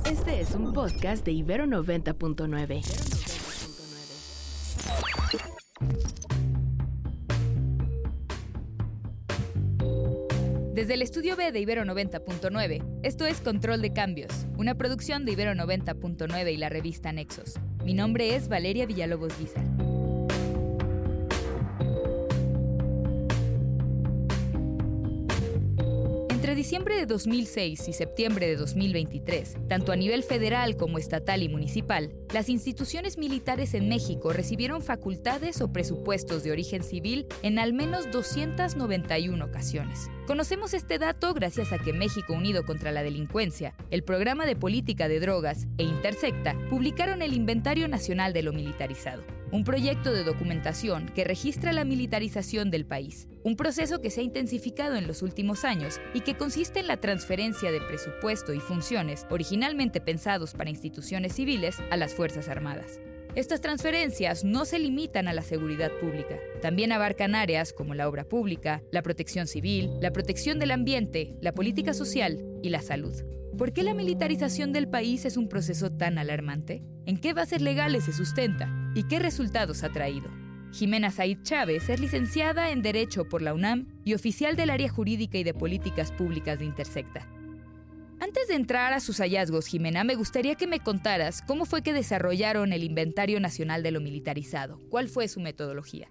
Este es un podcast de Ibero 90.9. Desde el estudio B de Ibero 90.9, esto es Control de Cambios, una producción de Ibero 90.9 y la revista Nexos. Mi nombre es Valeria Villalobos Guizar. Entre diciembre de 2006 y septiembre de 2023, tanto a nivel federal como estatal y municipal, las instituciones militares en México recibieron facultades o presupuestos de origen civil en al menos 291 ocasiones. Conocemos este dato gracias a que México Unido contra la Delincuencia, el Programa de Política de Drogas e Intersecta publicaron el Inventario Nacional de lo Militarizado, un proyecto de documentación que registra la militarización del país, un proceso que se ha intensificado en los últimos años y que consiste en la transferencia de presupuesto y funciones originalmente pensados para instituciones civiles a las Fuerzas Armadas. Estas transferencias no se limitan a la seguridad pública, también abarcan áreas como la obra pública, la protección civil, la protección del ambiente, la política social y la salud. ¿Por qué la militarización del país es un proceso tan alarmante? ¿En qué bases legales se sustenta? ¿Y qué resultados ha traído? Jimena Said Chávez es licenciada en Derecho por la UNAM y oficial del Área Jurídica y de Políticas Públicas de Intersecta. Antes de entrar a sus hallazgos, Jimena, me gustaría que me contaras cómo fue que desarrollaron el Inventario Nacional de lo Militarizado. ¿Cuál fue su metodología?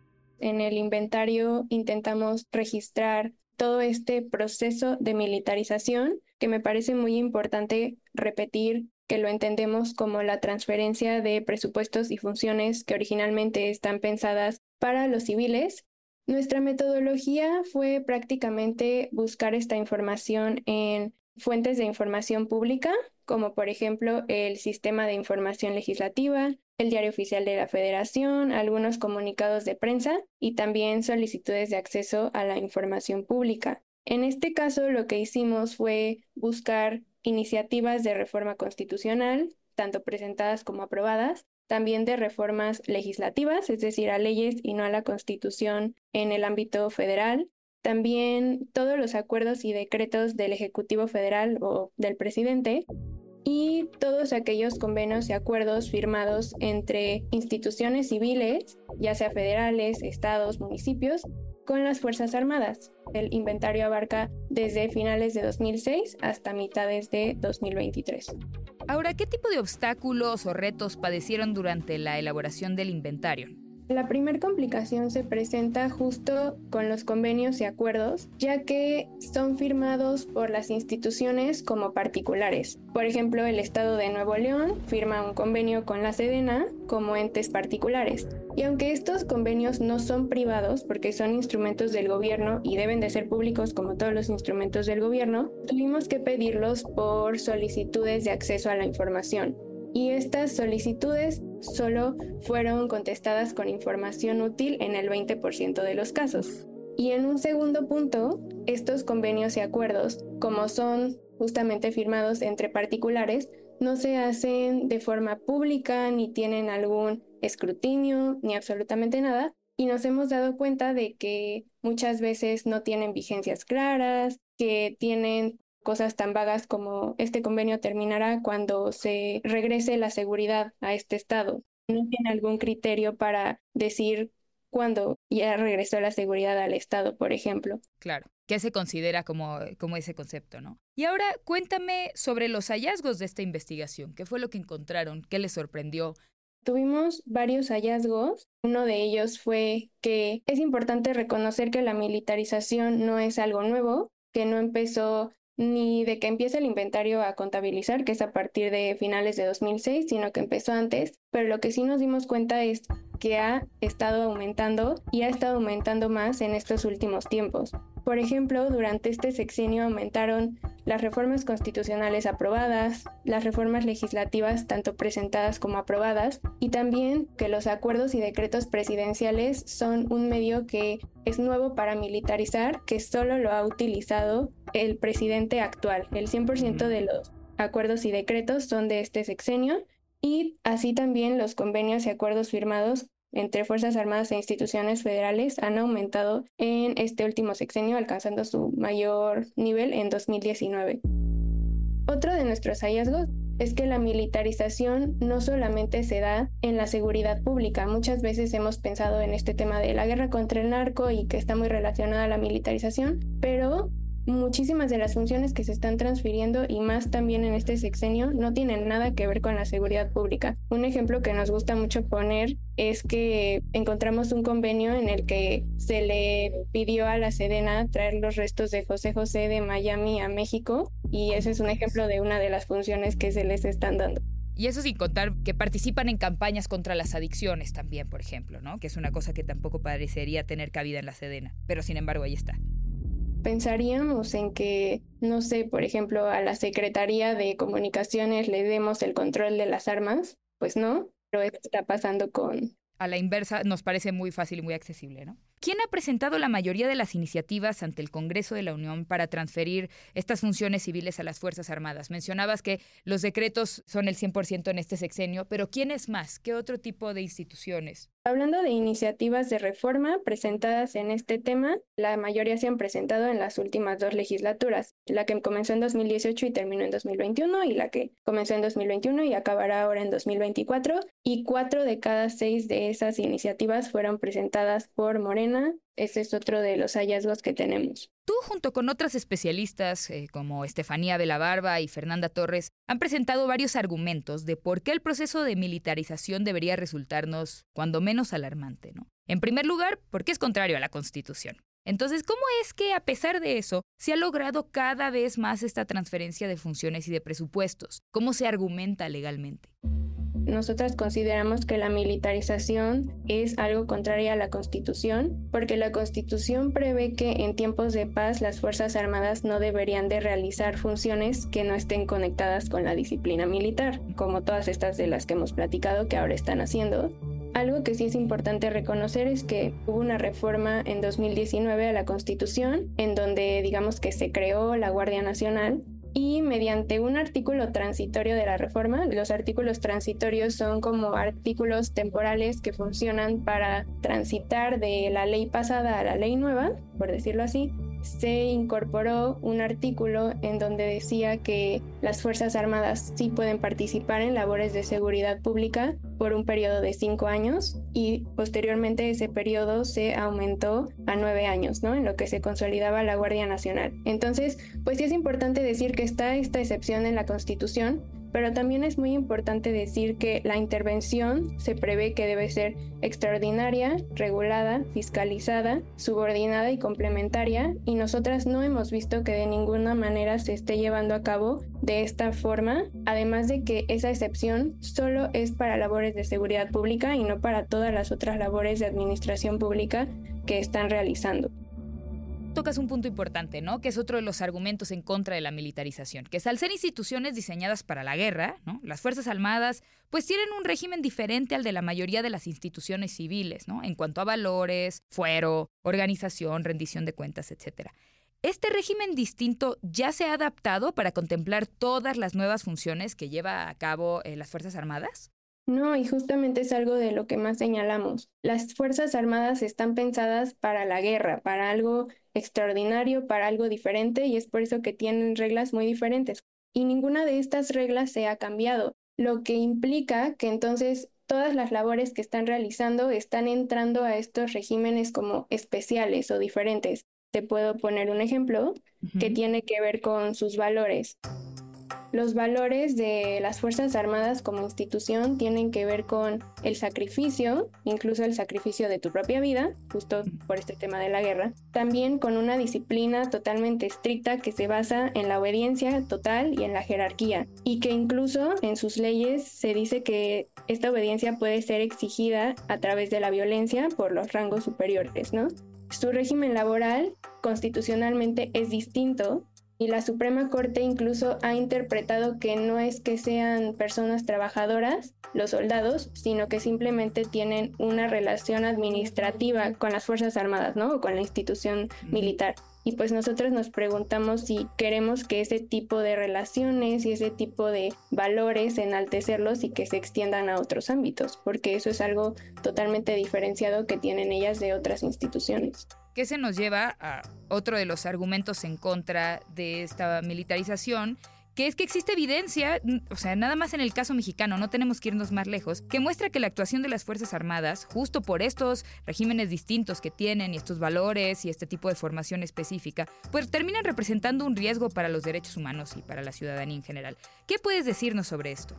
En el inventario intentamos registrar todo este proceso de militarización, que me parece muy importante repetir que lo entendemos como la transferencia de presupuestos y funciones que originalmente están pensadas para los civiles. Nuestra metodología fue prácticamente buscar esta información en fuentes de información pública, como por ejemplo el Sistema de Información Legislativa, el Diario Oficial de la Federación, algunos comunicados de prensa y también solicitudes de acceso a la información pública. En este caso, lo que hicimos fue buscar iniciativas de reforma constitucional, tanto presentadas como aprobadas, también de reformas legislativas, es decir, a leyes y no a la Constitución en el ámbito federal. También todos los acuerdos y decretos del Ejecutivo Federal o del presidente y todos aquellos convenios y acuerdos firmados entre instituciones civiles, ya sea federales, estados, municipios, con las Fuerzas Armadas. El inventario abarca desde finales de 2006 hasta mitades de 2023. Ahora, ¿qué tipo de obstáculos o retos padecieron durante la elaboración del inventario? La primera complicación se presenta justo con los convenios y acuerdos, ya que son firmados por las instituciones como particulares. Por ejemplo, el Estado de Nuevo León firma un convenio con la Sedena como entes particulares. Y aunque estos convenios no son privados porque son instrumentos del gobierno y deben de ser públicos como todos los instrumentos del gobierno, tuvimos que pedirlos por solicitudes de acceso a la información. Y estas solicitudes solo fueron contestadas con información útil en el 20% de los casos. Y en un segundo punto, estos convenios y acuerdos, como son justamente firmados entre particulares, no se hacen de forma pública, ni tienen algún escrutinio, ni absolutamente nada, y nos hemos dado cuenta de que muchas veces no tienen vigencias claras, que tienen cosas tan vagas como este convenio terminará cuando se regrese la seguridad a este estado. No tiene algún criterio para decir cuándo ya regresó la seguridad al estado, por ejemplo. Claro, ¿qué se considera como ese concepto, no? Y ahora cuéntame sobre los hallazgos de esta investigación. ¿Qué fue lo que encontraron? ¿Qué les sorprendió? Tuvimos varios hallazgos. Uno de ellos fue que es importante reconocer que la militarización no es algo nuevo, que no empezó ni de que empiece el inventario a contabilizar, que es a partir de finales de 2006, sino que empezó antes, pero lo que sí nos dimos cuenta es que ha estado aumentando y ha estado aumentando más en estos últimos tiempos. Por ejemplo, durante este sexenio aumentaron las reformas constitucionales aprobadas, las reformas legislativas tanto presentadas como aprobadas, y también que los acuerdos y decretos presidenciales son un medio que es nuevo para militarizar, que solo lo ha utilizado el presidente actual. El 100% de los acuerdos y decretos son de este sexenio, y así también los convenios y acuerdos firmados entre Fuerzas Armadas e instituciones federales han aumentado en este último sexenio, alcanzando su mayor nivel en 2019. Otro de nuestros hallazgos es que la militarización no solamente se da en la seguridad pública. Muchas veces hemos pensado en este tema de la guerra contra el narco y que está muy relacionada a la militarización, pero muchísimas de las funciones que se están transfiriendo y más también en este sexenio no tienen nada que ver con la seguridad pública. Un ejemplo que nos gusta mucho poner es que encontramos un convenio en el que se le pidió a la Sedena traer los restos de José José de Miami a México y ese es un ejemplo de una de las funciones que se les están dando. Y eso sin contar que participan en campañas contra las adicciones también, por ejemplo, ¿no? Que es una cosa que tampoco parecería tener cabida en la Sedena, pero sin embargo ahí está. Pensaríamos en que, no sé, por ejemplo, a la Secretaría de Comunicaciones le demos el control de las armas, pues no, pero esto está pasando con... A la inversa nos parece muy fácil y muy accesible, ¿no? ¿Quién ha presentado la mayoría de las iniciativas ante el Congreso de la Unión para transferir estas funciones civiles a las Fuerzas Armadas? Mencionabas que los decretos son el 100% en este sexenio, pero ¿quién es más? ¿Qué otro tipo de instituciones? Hablando de iniciativas de reforma presentadas en este tema, la mayoría se han presentado en las últimas 2 legislaturas, la que comenzó en 2018 y terminó en 2021 y la que comenzó en 2021 y acabará ahora en 2024, y 4 de cada 6 de esas iniciativas fueron presentadas por Morena. Ese es otro de los hallazgos que tenemos. Tú, junto con otras especialistas como Estefanía Belabarba y Fernanda Torres, han presentado varios argumentos de por qué el proceso de militarización debería resultarnos, cuando menos, alarmante, ¿no? En primer lugar, porque es contrario a la Constitución. Entonces, ¿cómo es que, a pesar de eso, se ha logrado cada vez más esta transferencia de funciones y de presupuestos? ¿Cómo se argumenta legalmente? Nosotras consideramos que la militarización es algo contrario a la Constitución, porque la Constitución prevé que en tiempos de paz las Fuerzas Armadas no deberían de realizar funciones que no estén conectadas con la disciplina militar, como todas estas de las que hemos platicado que ahora están haciendo. Algo que sí es importante reconocer es que hubo una reforma en 2019 a la Constitución, en donde digamos que se creó la Guardia Nacional, y mediante un artículo transitorio de la reforma, los artículos transitorios son como artículos temporales que funcionan para transitar de la ley pasada a la ley nueva, por decirlo así, se incorporó un artículo en donde decía que las Fuerzas Armadas sí pueden participar en labores de seguridad pública por un periodo de 5 años y posteriormente ese periodo se aumentó a 9 años, ¿no? En lo que se consolidaba la Guardia Nacional. Entonces, pues sí es importante decir que está esta excepción en la Constitución, pero también es muy importante decir que la intervención se prevé que debe ser extraordinaria, regulada, fiscalizada, subordinada y complementaria, y nosotras no hemos visto que de ninguna manera se esté llevando a cabo de esta forma, además de que esa excepción solo es para labores de seguridad pública y no para todas las otras labores de administración pública que están realizando. Tocas un punto importante, ¿no? Que es otro de los argumentos en contra de la militarización, que es al ser instituciones diseñadas para la guerra, ¿no? Las Fuerzas Armadas pues tienen un régimen diferente al de la mayoría de las instituciones civiles, ¿no? En cuanto a valores, fuero, organización, rendición de cuentas, etc. ¿Este régimen distinto ya se ha adaptado para contemplar todas las nuevas funciones que lleva a cabo las Fuerzas Armadas? No, y justamente es algo de lo que más señalamos. Las Fuerzas Armadas están pensadas para la guerra, para algo extraordinario, para algo diferente, y es por eso que tienen reglas muy diferentes. Y ninguna de estas reglas se ha cambiado, lo que implica que entonces todas las labores que están realizando están entrando a estos regímenes como especiales o diferentes. Te puedo poner un ejemplo que tiene que ver con sus valores. Los valores de las Fuerzas Armadas como institución tienen que ver con el sacrificio, incluso el sacrificio de tu propia vida, justo por este tema de la guerra. También con una disciplina totalmente estricta que se basa en la obediencia total y en la jerarquía. Y que incluso en sus leyes se dice que esta obediencia puede ser exigida a través de la violencia por los rangos superiores, ¿no? Su régimen laboral constitucionalmente es distinto. Y la Suprema Corte incluso ha interpretado que no es que sean personas trabajadoras, los soldados, sino que simplemente tienen una relación administrativa con las Fuerzas Armadas, ¿no? O con la institución militar. Y pues nosotros nos preguntamos si queremos que ese tipo de relaciones y ese tipo de valores enaltecerlos y que se extiendan a otros ámbitos, porque eso es algo totalmente diferenciado que tienen ellas de otras instituciones. Que se nos lleva a otro de los argumentos en contra de esta militarización, que es que existe evidencia, o sea, nada más en el caso mexicano, no tenemos que irnos más lejos, que muestra que la actuación de las Fuerzas Armadas, justo por estos regímenes distintos que tienen y estos valores y este tipo de formación específica, pues terminan representando un riesgo para los derechos humanos y para la ciudadanía en general. ¿Qué puedes decirnos sobre esto?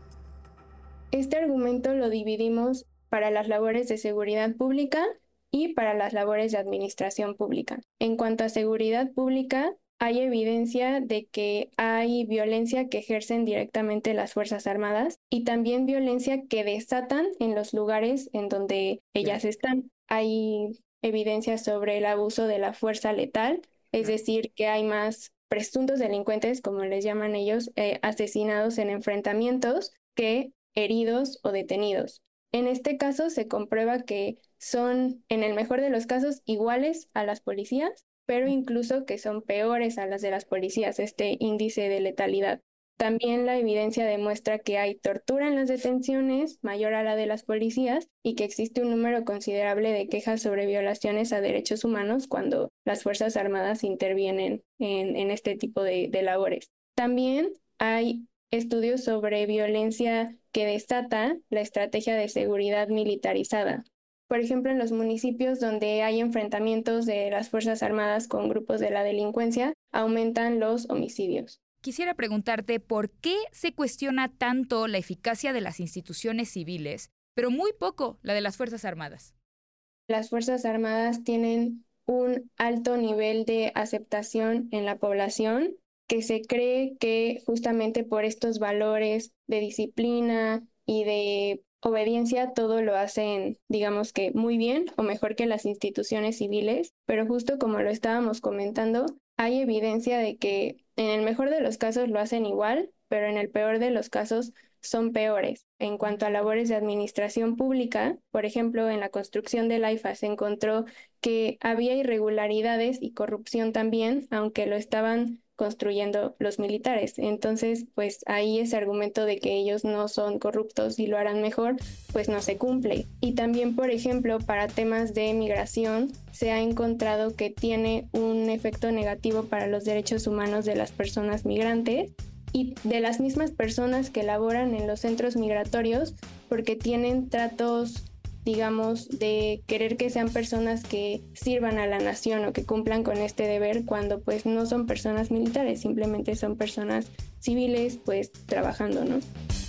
Este argumento lo dividimos para las labores de seguridad pública y para las labores de administración pública. En cuanto a seguridad pública, hay evidencia de que hay violencia que ejercen directamente las Fuerzas Armadas y también violencia que desatan en los lugares en donde ellas están. Hay evidencia sobre el abuso de la fuerza letal, es decir, que hay más presuntos delincuentes, como les llaman ellos, asesinados en enfrentamientos que heridos o detenidos. En este caso se comprueba que son, en el mejor de los casos, iguales a las policías, pero incluso que son peores a las de las policías, este índice de letalidad. También la evidencia demuestra que hay tortura en las detenciones, mayor a la de las policías, y que existe un número considerable de quejas sobre violaciones a derechos humanos cuando las Fuerzas Armadas intervienen en este tipo de labores. También hay estudios sobre violencia que desata la estrategia de seguridad militarizada. Por ejemplo, en los municipios donde hay enfrentamientos de las Fuerzas Armadas con grupos de la delincuencia, aumentan los homicidios. Quisiera preguntarte por qué se cuestiona tanto la eficacia de las instituciones civiles, pero muy poco la de las Fuerzas Armadas. Las Fuerzas Armadas tienen un alto nivel de aceptación en la población, que se cree que justamente por estos valores de disciplina y de obediencia todo lo hacen, digamos que muy bien o mejor que las instituciones civiles, pero justo como lo estábamos comentando, hay evidencia de que en el mejor de los casos lo hacen igual, pero en el peor de los casos son peores. En cuanto a labores de administración pública, por ejemplo, en la construcción del AIFA se encontró que había irregularidades y corrupción también, aunque lo estaban construyendo los militares. Entonces, pues ahí ese argumento de que ellos no son corruptos y lo harán mejor, pues no se cumple. Y también, por ejemplo, para temas de migración, se ha encontrado que tiene un efecto negativo para los derechos humanos de las personas migrantes y de las mismas personas que laboran en los centros migratorios, porque tienen tratos, digamos, de querer que sean personas que sirvan a la nación o que cumplan con este deber, cuando pues no son personas militares, simplemente son personas civiles pues trabajando, ¿no?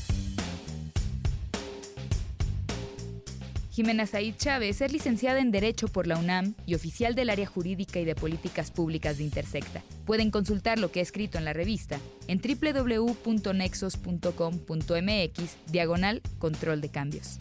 Jimena Said Chávez es licenciada en Derecho por la UNAM y oficial del área jurídica y de políticas públicas de Intersecta. Pueden consultar lo que ha escrito en la revista en www.nexos.com.mx/control de cambios.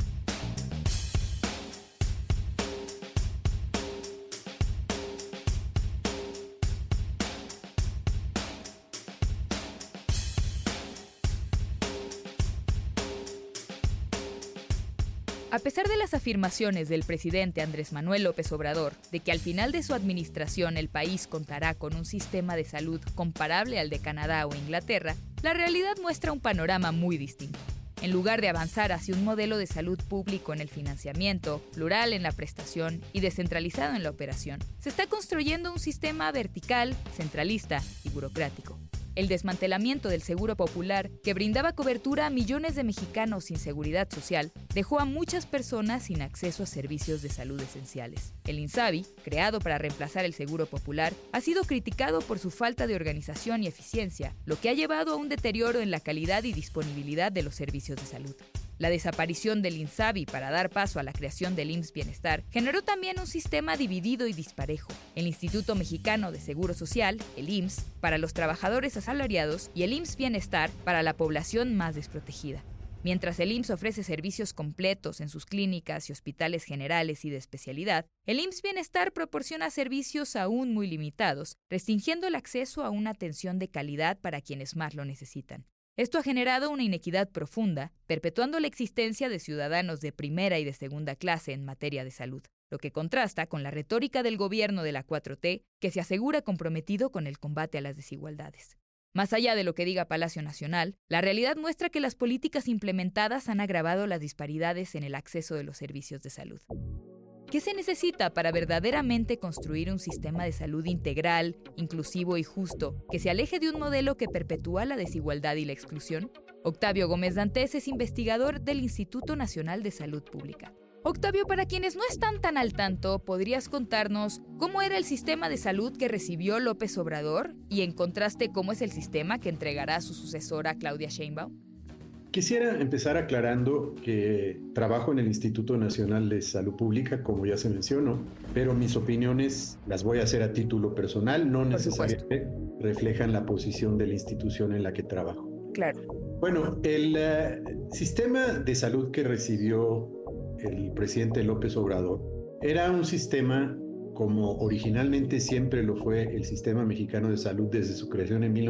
A pesar de las afirmaciones del presidente Andrés Manuel López Obrador de que al final de su administración el país contará con un sistema de salud comparable al de Canadá o Inglaterra, la realidad muestra un panorama muy distinto. En lugar de avanzar hacia un modelo de salud público en el financiamiento, plural en la prestación y descentralizado en la operación, se está construyendo un sistema vertical, centralista y burocrático. El desmantelamiento del Seguro Popular, que brindaba cobertura a millones de mexicanos sin seguridad social, dejó a muchas personas sin acceso a servicios de salud esenciales. El INSABI, creado para reemplazar el Seguro Popular, ha sido criticado por su falta de organización y eficiencia, lo que ha llevado a un deterioro en la calidad y disponibilidad de los servicios de salud. La desaparición del INSABI para dar paso a la creación del IMSS Bienestar generó también un sistema dividido y disparejo. El Instituto Mexicano de Seguro Social, el IMSS, para los trabajadores asalariados y el IMSS Bienestar para la población más desprotegida. Mientras el IMSS ofrece servicios completos en sus clínicas y hospitales generales y de especialidad, el IMSS Bienestar proporciona servicios aún muy limitados, restringiendo el acceso a una atención de calidad para quienes más lo necesitan. Esto ha generado una inequidad profunda, perpetuando la existencia de ciudadanos de primera y de segunda clase en materia de salud, lo que contrasta con la retórica del gobierno de la 4T, que se asegura comprometido con el combate a las desigualdades. Más allá de lo que diga Palacio Nacional, la realidad muestra que las políticas implementadas han agravado las disparidades en el acceso de los servicios de salud. ¿Qué se necesita para verdaderamente construir un sistema de salud integral, inclusivo y justo, que se aleje de un modelo que perpetúa la desigualdad y la exclusión? Octavio Gómez Dantes es investigador del Instituto Nacional de Salud Pública. Octavio, para quienes no están tan al tanto, ¿podrías contarnos cómo era el sistema de salud que recibió López Obrador y en contraste cómo es el sistema que entregará a su sucesora Claudia Sheinbaum? Quisiera empezar aclarando que trabajo en el Instituto Nacional de Salud Pública, como ya se mencionó, pero mis opiniones las voy a hacer a título personal, no necesariamente reflejan la posición de la institución en la que trabajo. Claro. Bueno, el sistema de salud que recibió el presidente López Obrador era un sistema como originalmente siempre lo fue el sistema mexicano de salud desde su creación en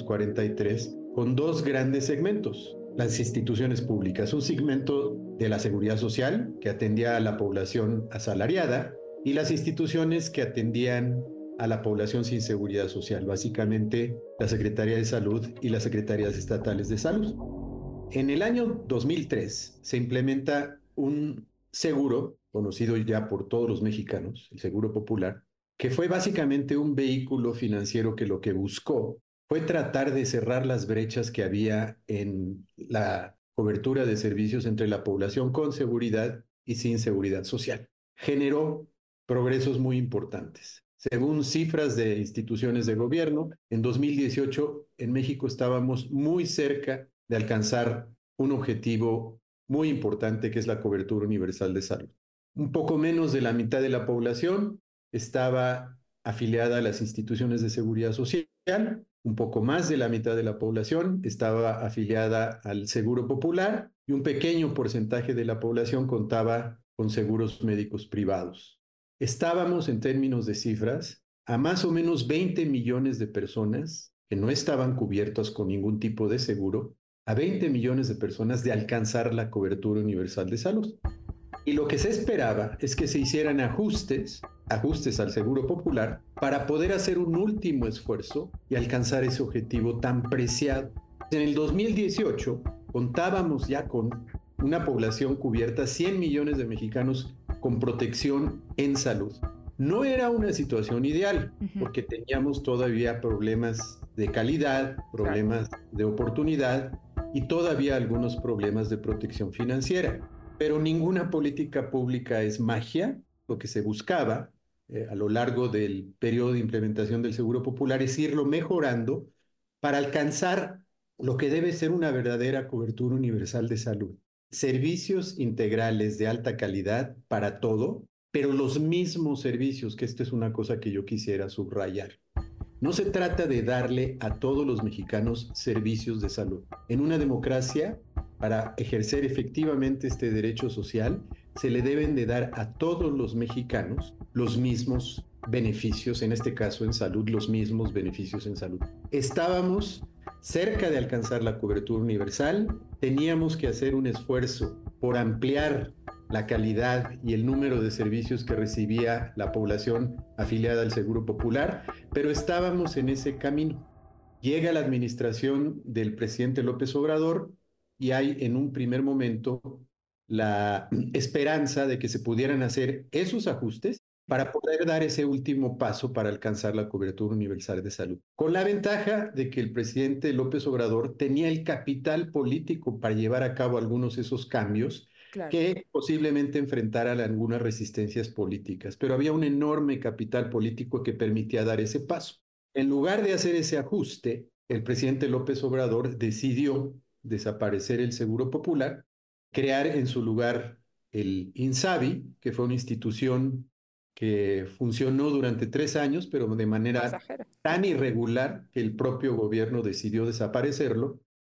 1943, con dos grandes segmentos. Las instituciones públicas, un segmento de la seguridad social que atendía a la población asalariada y las instituciones que atendían a la población sin seguridad social, básicamente la Secretaría de Salud y las Secretarías Estatales de Salud. En el año 2003 se implementa un seguro, conocido ya por todos los mexicanos, el Seguro Popular, que fue básicamente un vehículo financiero que lo que buscó fue tratar de cerrar las brechas que había en la cobertura de servicios entre la población con seguridad y sin seguridad social. Generó progresos muy importantes. Según cifras de instituciones de gobierno, en 2018 en México estábamos muy cerca de alcanzar un objetivo muy importante que es la cobertura universal de salud. Un poco menos de la mitad de la población estaba afiliada a las instituciones de seguridad social. Un poco más de la mitad de la población estaba afiliada al Seguro Popular y un pequeño porcentaje de la población contaba con seguros médicos privados. Estábamos, en términos de cifras, a más o menos 20 millones de personas que no estaban cubiertas con ningún tipo de seguro, a 20 millones de personas de alcanzar la cobertura universal de salud. Y lo que se esperaba es que se hicieran ajustes al Seguro Popular para poder hacer un último esfuerzo y alcanzar ese objetivo tan preciado. En el 2018 contábamos ya con una población cubierta, 100 millones de mexicanos con protección en salud. No era una situación ideal porque teníamos todavía problemas de calidad, problemas de oportunidad y todavía algunos problemas de protección financiera. Pero ninguna política pública es magia. Lo que se buscaba a lo largo del periodo de implementación del Seguro Popular es irlo mejorando para alcanzar lo que debe ser una verdadera cobertura universal de salud. Servicios integrales de alta calidad para todo, pero los mismos servicios, que esta es una cosa que yo quisiera subrayar. No se trata de darle a todos los mexicanos servicios de salud. En una democracia, para ejercer efectivamente este derecho social, se le deben de dar a todos los mexicanos los mismos beneficios, en este caso en salud, los mismos beneficios en salud. Estábamos cerca de alcanzar la cobertura universal, teníamos que hacer un esfuerzo por ampliar la calidad y el número de servicios que recibía la población afiliada al Seguro Popular, pero estábamos en ese camino. Llega la administración del presidente López Obrador y hay en un primer momento la esperanza de que se pudieran hacer esos ajustes para poder dar ese último paso para alcanzar la cobertura universal de salud. Con la ventaja de que el presidente López Obrador tenía el capital político para llevar a cabo algunos de esos cambios, claro, que posiblemente enfrentaran algunas resistencias políticas, pero había un enorme capital político que permitía dar ese paso. En lugar de hacer ese ajuste, el presidente López Obrador decidió desaparecer el Seguro Popular, crear en su lugar el INSABI, que fue una institución que funcionó durante 3 años, pero de manera tan irregular que el propio gobierno decidió desaparecerlo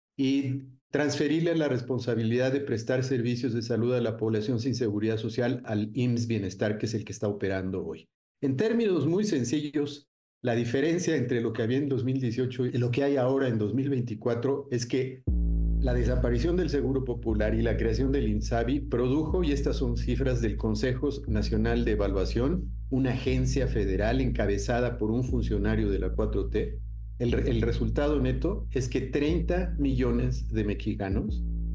y transferirle la responsabilidad de prestar servicios de salud a la población sin seguridad social al IMSS Bienestar, que es el que está operando hoy. En términos muy sencillos, la diferencia entre lo que había en 2018 y lo que hay ahora en 2024 es que la desaparición del Seguro Popular y la creación del INSABI produjo, y estas son cifras del Consejo Nacional de Evaluación, una agencia federal encabezada por un funcionario de la 4T. El resultado neto es que 30 millones de mexicanos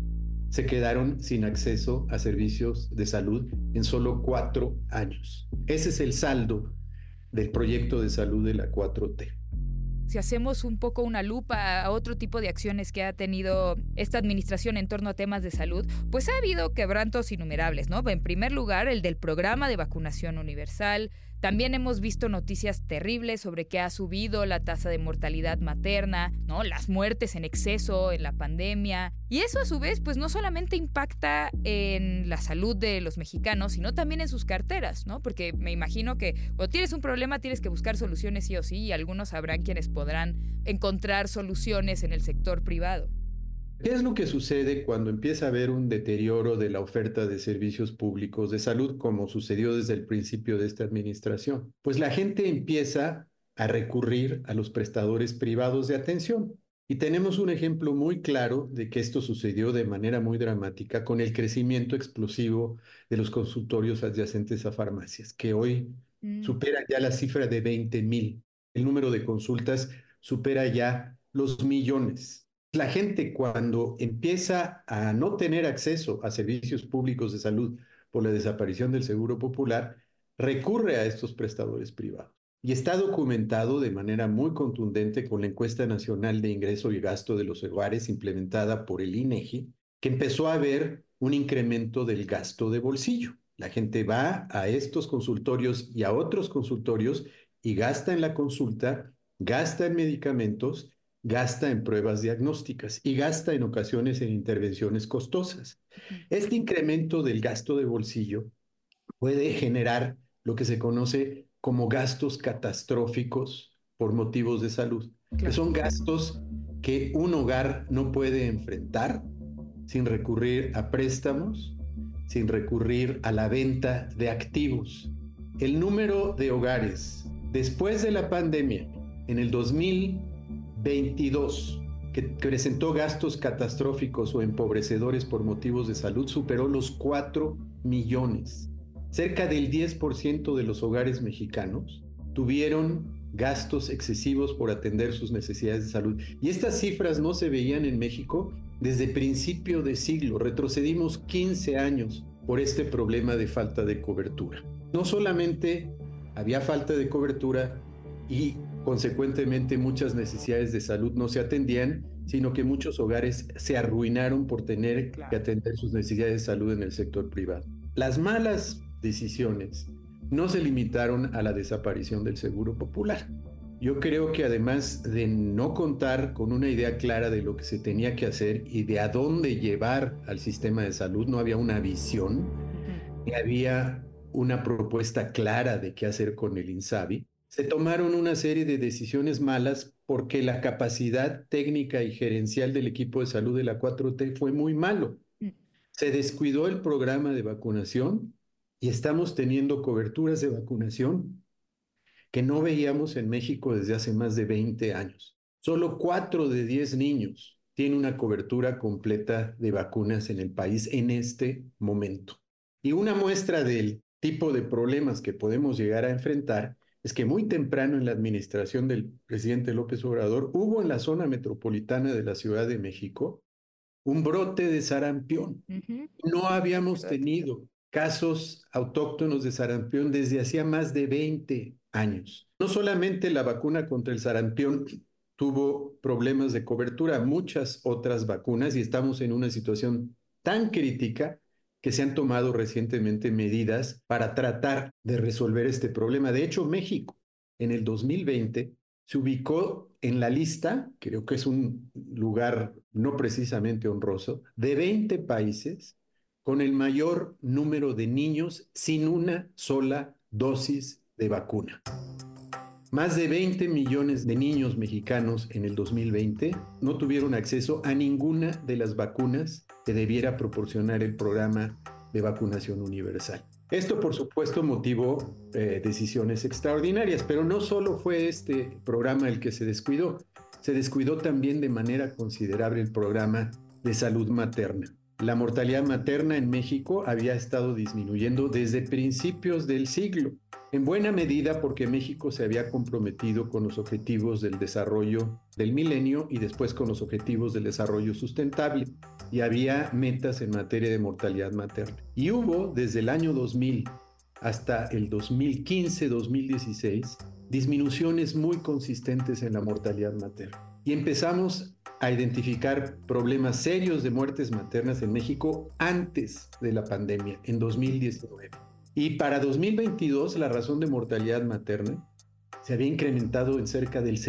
se quedaron sin acceso a servicios de salud en solo 4 años. Ese es el saldo del proyecto de salud de la 4T. Si hacemos un poco una lupa a otro tipo de acciones que ha tenido esta administración en torno a temas de salud, pues ha habido quebrantos innumerables, ¿no? En primer lugar, el del programa de vacunación universal. También hemos visto noticias terribles sobre que ha subido la tasa de mortalidad materna, ¿no? Las muertes en exceso en la pandemia. Y eso a su vez, pues no solamente impacta en la salud de los mexicanos, sino también en sus carteras, ¿no? Porque me imagino que cuando tienes un problema tienes que buscar soluciones sí o sí, y algunos habrán quienes podrán encontrar soluciones en el sector privado. ¿Qué es lo que sucede cuando empieza a haber un deterioro de la oferta de servicios públicos de salud, como sucedió desde el principio de esta administración? Pues la gente empieza a recurrir a los prestadores privados de atención. Y tenemos un ejemplo muy claro de que esto sucedió de manera muy dramática con el crecimiento explosivo de los consultorios adyacentes a farmacias, que hoy supera ya la cifra de 20,000. El número de consultas supera ya los millones. La gente, cuando empieza a no tener acceso a servicios públicos de salud por la desaparición del Seguro Popular, recurre a estos prestadores privados. Y está documentado de manera muy contundente con la Encuesta Nacional de Ingreso y Gasto de los Hogares implementada por el INEGI, que empezó a haber un incremento del gasto de bolsillo. La gente va a estos consultorios y a otros consultorios y gasta en la consulta, gasta en medicamentos, gasta en pruebas diagnósticas y gasta en ocasiones en intervenciones costosas. Este incremento del gasto de bolsillo puede generar lo que se conoce como gastos catastróficos por motivos de salud, que son gastos que un hogar no puede enfrentar sin recurrir a préstamos, sin recurrir a la venta de activos. El número de hogares después de la pandemia, en el 2022, que presentó gastos catastróficos o empobrecedores por motivos de salud, superó los 4 millones. Cerca del 10% de los hogares mexicanos tuvieron gastos excesivos por atender sus necesidades de salud. Y estas cifras no se veían en México desde principio de siglo. Retrocedimos 15 años por este problema de falta de cobertura. No solamente había falta de cobertura y consecuentemente muchas necesidades de salud no se atendían, sino que muchos hogares se arruinaron por tener que atender sus necesidades de salud en el sector privado. Las malas decisiones no se limitaron a la desaparición del Seguro Popular. Yo creo que además de no contar con una idea clara de lo que se tenía que hacer y de a dónde llevar al sistema de salud, no había una visión, ni había una propuesta clara de qué hacer con el INSABI. Se tomaron una serie de decisiones malas porque la capacidad técnica y gerencial del equipo de salud de la 4T fue muy malo. Se descuidó el programa de vacunación y estamos teniendo coberturas de vacunación que no veíamos en México desde hace más de 20 años. Solo 4 de 10 niños tienen una cobertura completa de vacunas en el país en este momento. Y una muestra del tipo de problemas que podemos llegar a enfrentar es que muy temprano en la administración del presidente López Obrador hubo en la zona metropolitana de la Ciudad de México un brote de sarampión. No habíamos tenido casos autóctonos de sarampión desde hacía más de 20 años. No solamente la vacuna contra el sarampión tuvo problemas de cobertura, muchas otras vacunas, y estamos en una situación tan crítica que se han tomado recientemente medidas para tratar de resolver este problema. De hecho, México en el 2020 se ubicó en la lista, creo que es un lugar no precisamente honroso, de 20 países con el mayor número de niños sin una sola dosis de vacuna. Más de 20 millones de niños mexicanos en el 2020 no tuvieron acceso a ninguna de las vacunas que debiera proporcionar el programa de vacunación universal. Esto, por supuesto, motivó decisiones extraordinarias, pero no solo fue este programa el que se descuidó también de manera considerable el programa de salud materna. La mortalidad materna en México había estado disminuyendo desde principios del siglo En buena medida porque México se había comprometido con los objetivos del desarrollo del milenio y después con los objetivos del desarrollo sustentable. Y había metas en materia de mortalidad materna. Y hubo desde el año 2000 hasta el 2015-2016 disminuciones muy consistentes en la mortalidad materna. Y empezamos a identificar problemas serios de muertes maternas en México antes de la pandemia, en 2019. Y para 2022 la razón de mortalidad materna se había incrementado en cerca del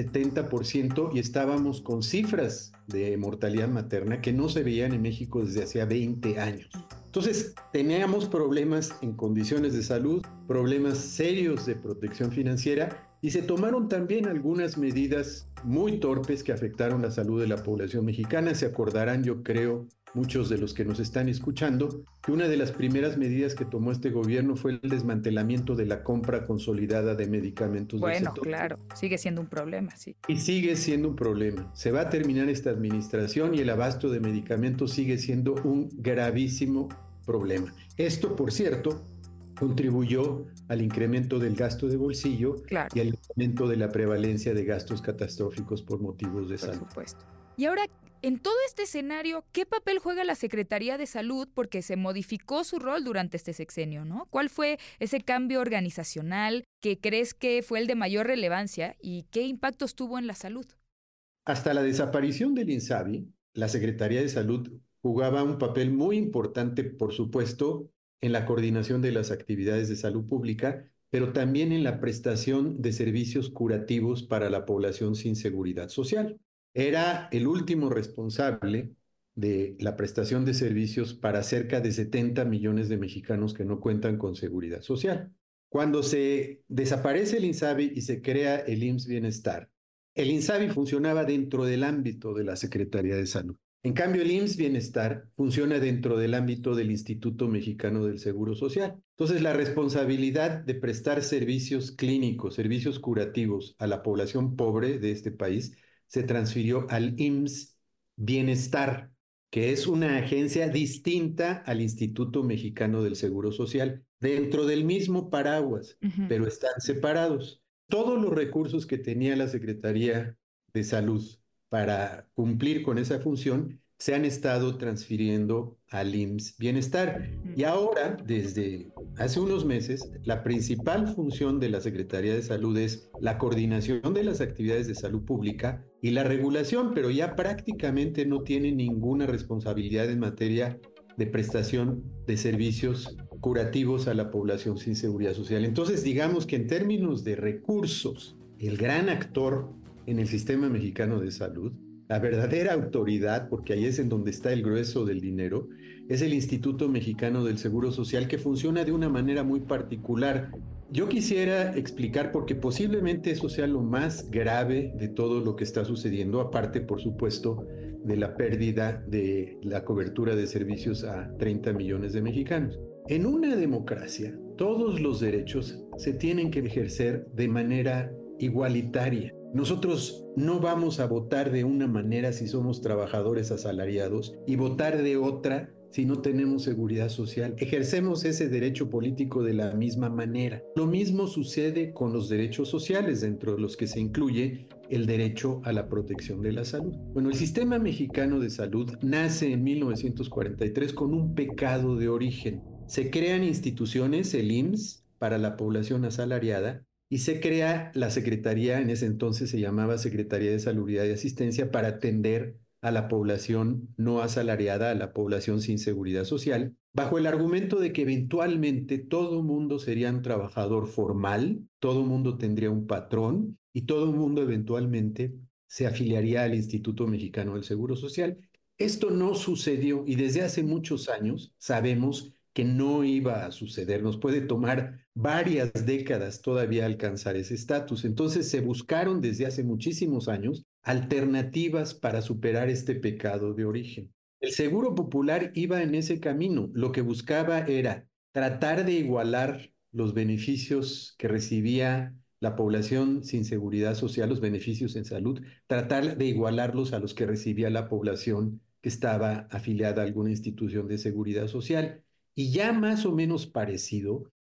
70% y estábamos con cifras de mortalidad materna que no se veían en México desde hacía 20 años. Entonces, teníamos problemas en condiciones de salud, problemas serios de protección financiera y se tomaron también algunas medidas muy torpes que afectaron la salud de la población mexicana. Se acordarán, yo creo, muchos de los que nos están escuchando, que una de las primeras medidas que tomó este gobierno fue el desmantelamiento de la compra consolidada de medicamentos del sector. Bueno, claro, sigue siendo un problema, sí. Y sigue siendo un problema. Se va a terminar esta administración y el abasto de medicamentos sigue siendo un gravísimo problema. Esto, por cierto, contribuyó al incremento del gasto de bolsillo y al incremento de la prevalencia de gastos catastróficos por motivos de salud. Por supuesto. Y ahora, en todo este escenario, ¿qué papel juega la Secretaría de Salud? Porque se modificó su rol durante este sexenio, ¿no? ¿Cuál fue ese cambio organizacional que crees que fue el de mayor relevancia y qué impactos tuvo en la salud? Hasta la desaparición del INSABI, la Secretaría de Salud jugaba un papel muy importante, por supuesto, en la coordinación de las actividades de salud pública, pero también en la prestación de servicios curativos para la población sin seguridad social. Era el último responsable de la prestación de servicios para cerca de 70 millones de mexicanos que no cuentan con seguridad social. Cuando se desaparece el INSABI y se crea el IMSS Bienestar, el INSABI funcionaba dentro del ámbito de la Secretaría de Salud. En cambio, el IMSS Bienestar funciona dentro del ámbito del Instituto Mexicano del Seguro Social. Entonces, la responsabilidad de prestar servicios clínicos, servicios curativos a la población pobre de este país se transfirió al IMSS Bienestar, que es una agencia distinta al Instituto Mexicano del Seguro Social, dentro del mismo paraguas, pero están separados. Todos los recursos que tenía la Secretaría de Salud para cumplir con esa función se han estado transfiriendo al IMSS Bienestar. Y ahora, desde hace unos meses, la principal función de la Secretaría de Salud es la coordinación de las actividades de salud pública y la regulación, pero ya prácticamente no tiene ninguna responsabilidad en materia de prestación de servicios curativos a la población sin seguridad social. Entonces, digamos que en términos de recursos, el gran actor en el sistema mexicano de salud, la verdadera autoridad, porque ahí es en donde está el grueso del dinero, es el Instituto Mexicano del Seguro Social, que funciona de una manera muy particular. Yo quisiera explicar, porque posiblemente eso sea lo más grave de todo lo que está sucediendo, aparte, por supuesto, de la pérdida de la cobertura de servicios a 30 millones de mexicanos. En una democracia, todos los derechos se tienen que ejercer de manera igualitaria. Nosotros no vamos a votar de una manera si somos trabajadores asalariados y votar de otra si no tenemos seguridad social. Ejercemos ese derecho político de la misma manera. Lo mismo sucede con los derechos sociales, dentro de los que se incluye el derecho a la protección de la salud. Bueno, el sistema mexicano de salud nace en 1943 con un pecado de origen. Se crean instituciones, el IMSS, para la población asalariada, y se crea la Secretaría, en ese entonces se llamaba Secretaría de Salubridad y Asistencia, para atender a la población no asalariada, a la población sin seguridad social, bajo el argumento de que eventualmente todo mundo sería un trabajador formal, todo mundo tendría un patrón y todo mundo eventualmente se afiliaría al Instituto Mexicano del Seguro Social. Esto no sucedió y desde hace muchos años sabemos que no iba a suceder. Nos puede tomar varias décadas todavía alcanzar ese estatus. Entonces se buscaron desde hace muchísimos años alternativas para superar este pecado de origen. El Seguro Popular iba en ese camino. Lo que buscaba era tratar de igualar los beneficios que recibía la población sin seguridad social, los beneficios en salud, tratar de igualarlos a los que recibía la población que estaba afiliada a alguna institución de seguridad social. Y ya más o menos parecido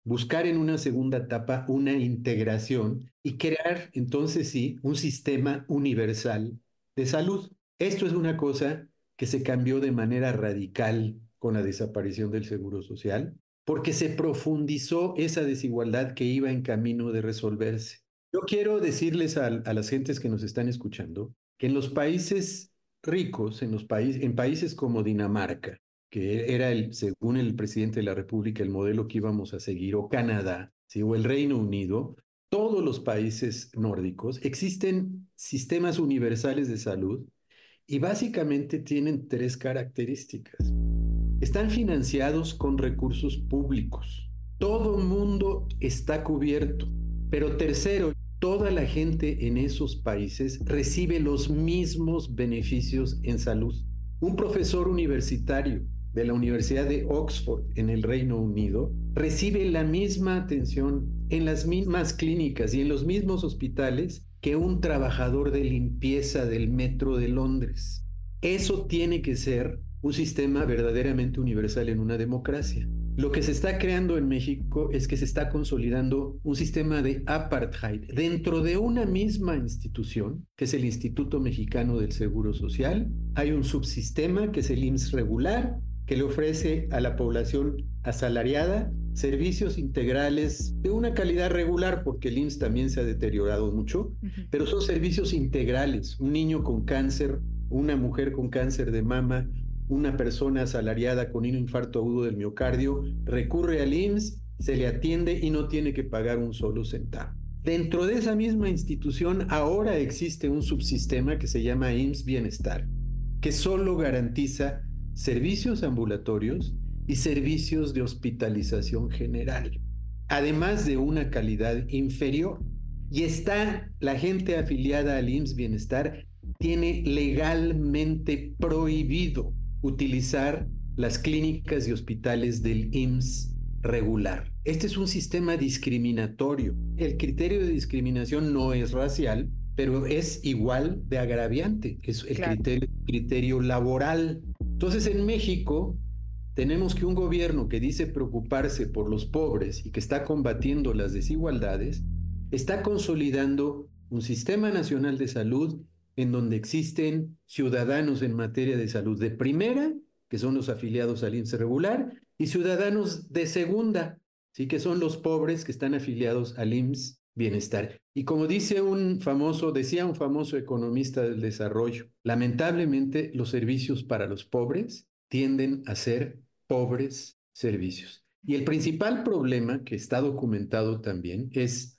buscar en una segunda etapa una integración y crear entonces sí un sistema universal de salud. Esto es una cosa que se cambió de manera radical con la desaparición del Seguro Social, porque se profundizó esa desigualdad que iba en camino de resolverse. Yo quiero decirles a las gentes que nos están escuchando que en los países ricos, en países como Dinamarca, que era según el presidente de la República el modelo que íbamos a seguir, o Canadá, ¿sí? O el Reino Unido, todos los países nórdicos, existen sistemas universales de salud y básicamente tienen tres características. Están financiados con recursos públicos. Todo mundo está cubierto. Pero tercero, toda la gente en esos países recibe los mismos beneficios en salud. Un profesor universitario de la Universidad de Oxford en el Reino Unido recibe la misma atención en las mismas clínicas y en los mismos hospitales que un trabajador de limpieza del metro de Londres. Eso tiene que ser un sistema verdaderamente universal en una democracia. Lo que se está creando en México es que se está consolidando un sistema de apartheid dentro de una misma institución, que es el Instituto Mexicano del Seguro Social. Hay un subsistema que es el IMSS regular, que le ofrece a la población asalariada servicios integrales de una calidad regular, porque el IMSS también se ha deteriorado mucho, pero son servicios integrales. Un niño con cáncer, una mujer con cáncer de mama, una persona asalariada con un infarto agudo del miocardio, recurre al IMSS, se le atiende y no tiene que pagar un solo centavo. Dentro de esa misma institución ahora existe un subsistema que se llama IMSS Bienestar, que solo garantiza servicios ambulatorios y servicios de hospitalización general, además de una calidad inferior. Y está la gente afiliada al IMSS Bienestar tiene legalmente prohibido utilizar las clínicas y hospitales del IMSS regular. Este es un sistema discriminatorio. El criterio de discriminación no es racial, pero es igual de agraviante. Es el criterio laboral. Entonces, en México tenemos que un gobierno que dice preocuparse por los pobres y que está combatiendo las desigualdades, está consolidando un sistema nacional de salud en donde existen ciudadanos en materia de salud de primera, que son los afiliados al IMSS regular, y ciudadanos de segunda, ¿sí? Que son los pobres que están afiliados al IMSS Bienestar. Y como decía un famoso economista del desarrollo, lamentablemente los servicios para los pobres tienden a ser pobres servicios. Y el principal problema, que está documentado también, es,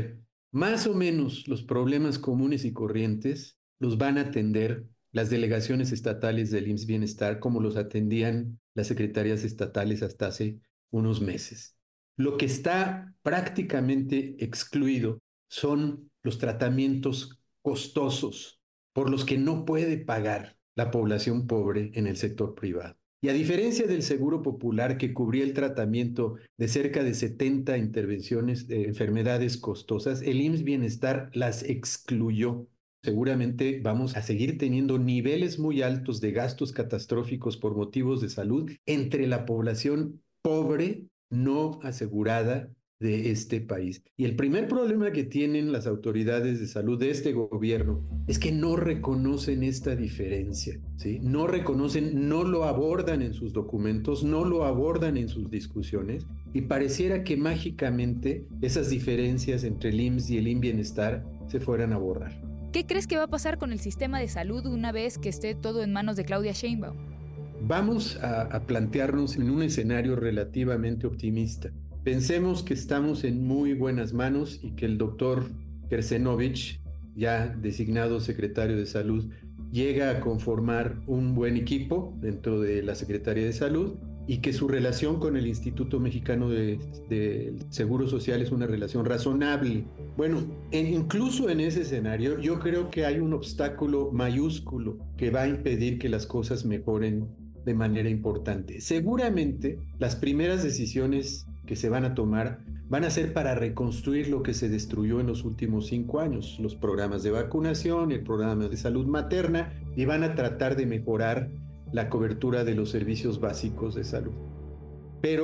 más o menos los problemas comunes y corrientes los van a atender las delegaciones estatales del IMSS Bienestar como los atendían las secretarías estatales hasta hace unos meses. Lo que está prácticamente excluido son los tratamientos costosos por los que no puede pagar la población pobre en el sector privado. Y a diferencia del Seguro Popular, que cubría el tratamiento de cerca de 70 intervenciones de enfermedades costosas, el IMSS Bienestar las excluyó. Seguramente vamos a seguir teniendo niveles muy altos de gastos catastróficos por motivos de salud entre la población pobre no asegurada de este país. Y el primer problema que tienen las autoridades de salud de este gobierno es que no reconocen esta diferencia, ¿sí? No reconocen, no lo abordan en sus documentos, no lo abordan en sus discusiones, y pareciera que mágicamente esas diferencias entre el IMSS y el IMSS Bienestar se fueran a borrar. ¿Qué crees que va a pasar con el sistema de salud una vez que esté todo en manos de Claudia Sheinbaum? Vamos a plantearnos en un escenario relativamente optimista. Pensemos que estamos en muy buenas manos y que el doctor Kersenovich, ya designado secretario de Salud, llega a conformar un buen equipo dentro de la Secretaría de Salud y que su relación con el Instituto Mexicano de Seguro Social es una relación razonable. Bueno, incluso en ese escenario yo creo que hay un obstáculo mayúsculo que va a impedir que las cosas mejoren de manera importante. Seguramente las primeras decisiones que se van a tomar van a ser para reconstruir lo que se destruyó en los últimos 5 años, los programas de vacunación, el programa de salud materna, y van a tratar de mejorar la cobertura de los servicios básicos de salud. Pero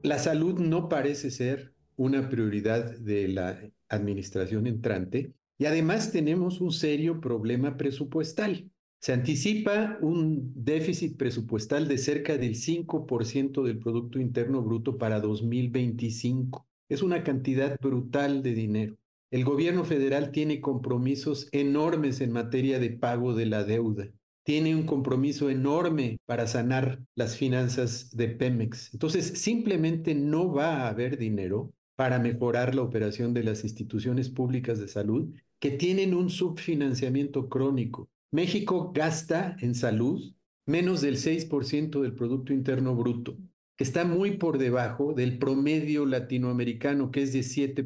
La salud no parece ser una prioridad de la administración entrante y además tenemos un serio problema presupuestal. Se anticipa un déficit presupuestal de cerca del 5% del Producto Interno Bruto para 2025. Es una cantidad brutal de dinero. El gobierno federal tiene compromisos enormes en materia de pago de la deuda. Tiene un compromiso enorme para sanar las finanzas de Pemex. Entonces, simplemente no va a haber dinero para mejorar la operación de las instituciones públicas de salud que tienen un subfinanciamiento crónico. México gasta en salud menos del 6% del Producto Interno Bruto, que está muy por debajo del promedio latinoamericano, que es de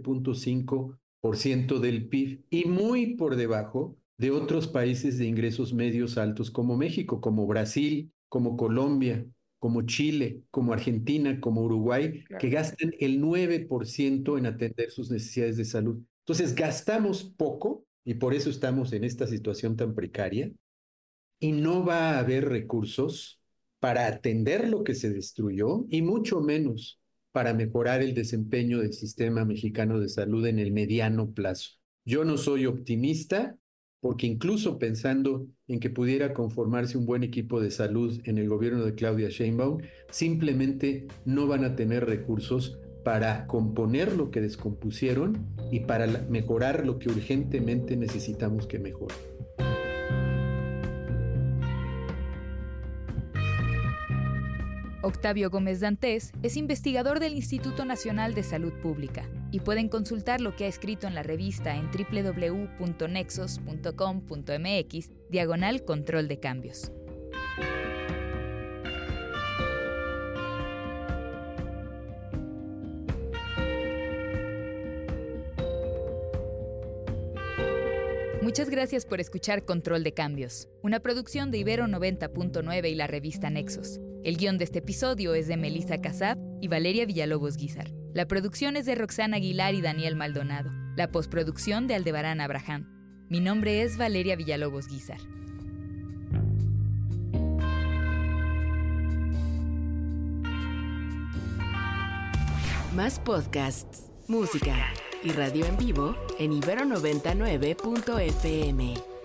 7.5% del PIB, y muy por debajo de otros países de ingresos medios altos como México, como Brasil, como Colombia, como Chile, como Argentina, como Uruguay, claro, que gastan el 9% en atender sus necesidades de salud. Entonces, gastamos poco y por eso estamos en esta situación tan precaria y no va a haber recursos para atender lo que se destruyó y mucho menos para mejorar el desempeño del sistema mexicano de salud en el mediano plazo. Yo no soy optimista porque incluso pensando en que pudiera conformarse un buen equipo de salud en el gobierno de Claudia Sheinbaum, simplemente no van a tener recursos para componer lo que descompusieron y para mejorar lo que urgentemente necesitamos que mejore. Octavio Gómez Dantes es investigador del Instituto Nacional de Salud Pública y pueden consultar lo que ha escrito en la revista en www.nexos.com.mx/control de cambios. Muchas gracias por escuchar Control de Cambios, una producción de Ibero 90.9 y la revista Nexos. El guión de este episodio es de Melissa Casab y Valeria Villalobos Guizar. La producción es de Roxana Aguilar y Daniel Maldonado. La postproducción de Aldebarán Abraham. Mi nombre es Valeria Villalobos Guizar. Más podcasts, música y radio en vivo en ibero99.fm.